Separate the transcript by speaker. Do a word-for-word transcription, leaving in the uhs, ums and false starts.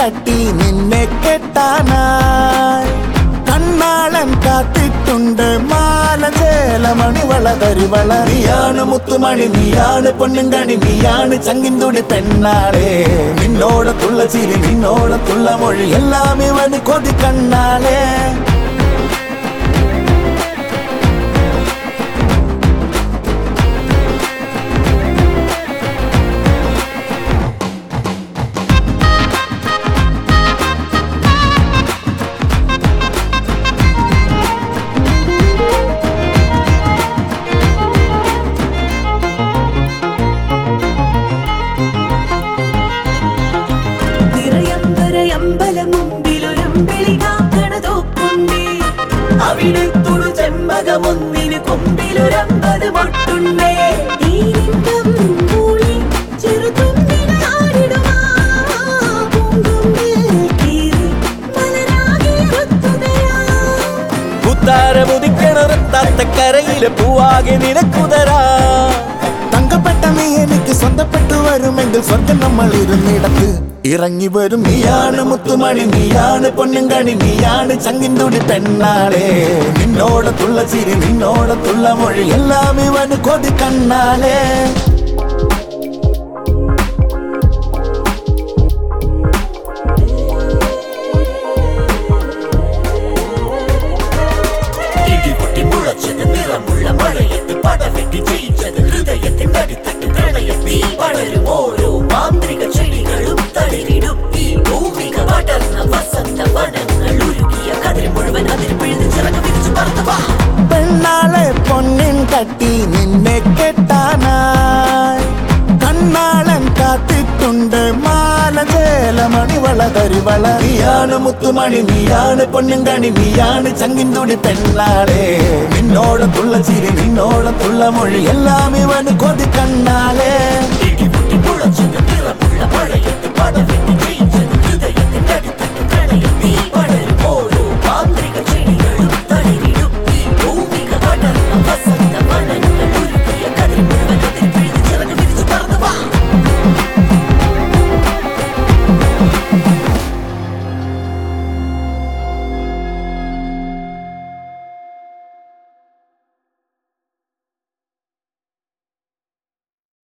Speaker 1: തട്ടി നിന്നെ കെട്ടാനായി കണ്ണാളൻ കാത്തിട്ടുണ്ട് മാലചേല മണിവള തരിവള നീയാണ് മുത്തുമണി നീയാണ് പൊന്നുങ്കണി നീയാണ് ചങ്കിന്തുടി പെണ്ണാളെ നിന്നോടത്തുള്ള ചിരി നിന്നോടത്തുള്ള മൊഴി എല്ലാം ഇവന് കൊതി കണ്ണാളെ
Speaker 2: അവിടെ തുളു ചെമ്പകമൊന്നിന് കൊമ്പിലൊരമ്പത് പൊട്ടുണ്ടേ
Speaker 3: കരയിലെ പൂവാകെ നിനക്കുതരാ
Speaker 1: തങ്കപ്പെട്ട നീ എനിക്ക് സ്വന്തപ്പെട്ടു വരുമെങ്കിൽ സ്വർഗം നമ്മൾ ഇരുന്നിടത്ത് ഇറങ്ങി വരും നീയാണ് മുത്തുമണി നീയാണ് പൊന്നുങ്കണി നീയാണ് ചങ്കിന്തുടി പെണ്ണാളെ നിന്നോടത്തുള്ള ചിരി നിന്നോടത്തുള്ള മൊഴി എല്ലാം ഇവന് കൊതി കണ്ണാളെ
Speaker 2: ഓരോ മാന്ത്രിക ചെടികളും തളിരിടും ഈ ഭൂമിക പടർന്ന വസന്ത വനങ്ങൾ ഉരുകിയ കതിര് മുഴുവൻ അതിൽ പിഴുത് ചിറക് വിരിച്ചു പറത്തുവാ
Speaker 1: പെണ്ണാളെ പൊന്നിൻ തട്ടി നിന്നെ കെട്ടാനായി കണ്ണാളൻ കാത്തിട്ടുണ്ട് മാലചേല മണിവള തരിവള നീയാണ് മുത്തുമണി നീയാണ് പൊന്നുങ്കണി നീയാണ് ചങ്കിന്തുടി പെണ്ണാളെ നിന്നോടത്തുള്ള ചിരി നിന്നോടത്തുള്ള മൊഴി എല്ലാം ഇവന് കൊതി കണ്ണാളെ